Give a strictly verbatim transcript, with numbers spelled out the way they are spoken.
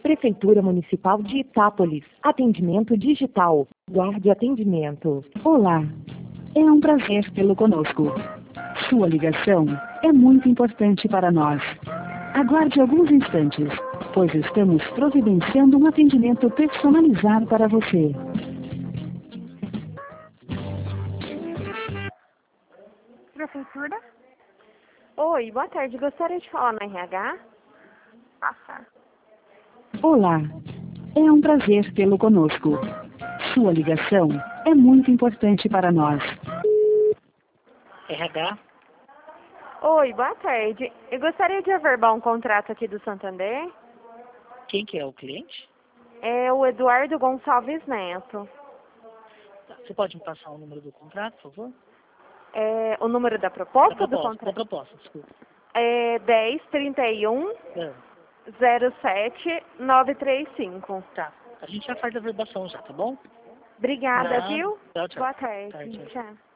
Prefeitura Municipal de Itápolis. Atendimento digital. Guarde atendimento. Olá. É um prazer tê-lo conosco. Sua ligação é muito importante para nós. Aguarde alguns instantes, pois estamos providenciando um atendimento personalizado para você. Prefeitura? Oi, boa tarde. Gostaria de falar no R H? Passar. Olá. É um prazer tê-lo conosco. Sua ligação é muito importante para nós. R H? Oi, boa tarde. Eu gostaria de averbar um contrato aqui do Santander. Quem que é o cliente? É o Eduardo Gonçalves Neto. Tá, você pode me passar o número do contrato, por favor? É, o número da proposta, Da do proposta, contrato? da proposta, desculpa. É dez, trinta e um, É, zero sete, nove três cinco. tá, a gente já faz a verbação já, tá bom? Obrigada, Nada. viu? Tchau, tchau. Boa tarde. Tarde, tchau. Tchau.